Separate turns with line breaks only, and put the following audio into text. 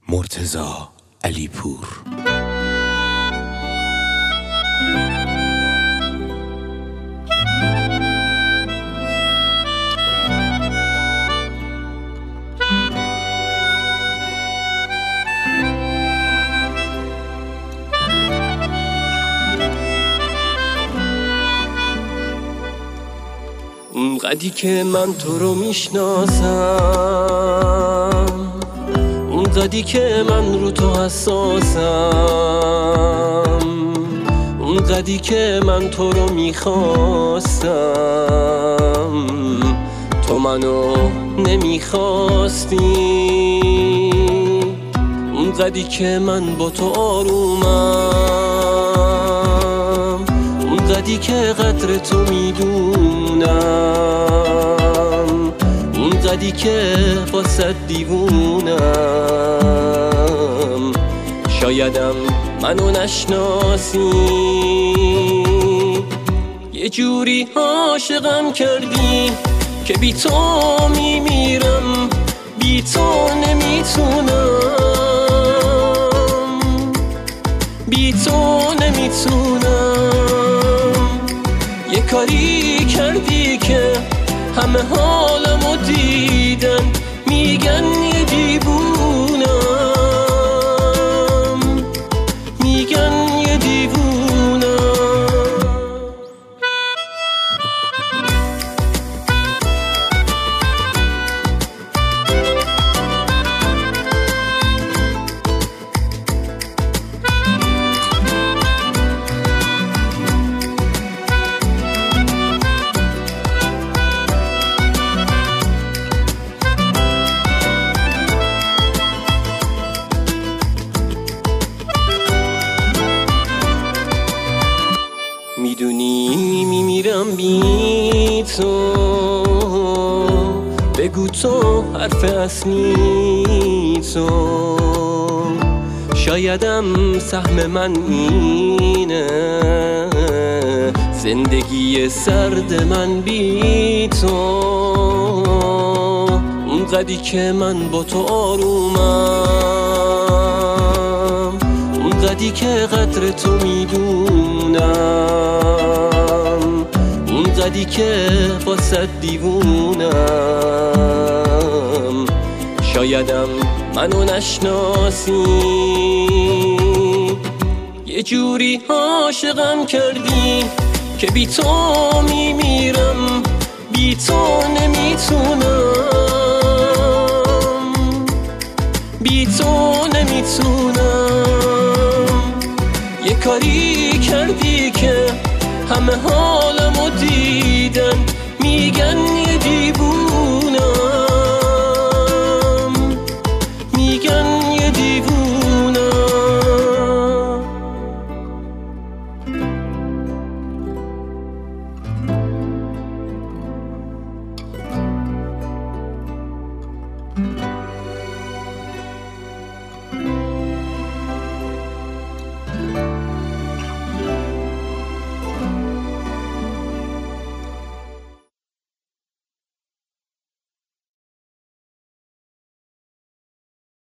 مرتضی علیپور.
اونقدی که من تو رو میشناسم، اونقدی که من رو تو حساسم، اونقدی که من تو رو میخواستم تو منو نمیخواستی. اونقدی که من با تو آرومم، اونقدی که قدر تو میدونم، اونقدی که واسه دیوونم. شایدم منو نشناسی، یه جوری عاشقم کردی که بی تو میمیرم، بی تو نمیتونم، بی تو نمیتونم. یه کاری کردی که همه حالمو دیدن، میگن یه دیوونم، میگن یه دیوونم. میدونی میمیرم بی تو، بگو تو حرف اصلی تو. شایدم سهم من اینه، زندگی سرد من بی تو. اونقدی که من با تو آرومم، اونقدی که قدر تو میدونم، اونقدی که واسه دیوونم. شایدم منو نشناسی، یه جوری عاشقم کردی که بی تو میمیرم، بی تو نمیتونم، بی تو نمیتونم. یه کاری کردی که همه حال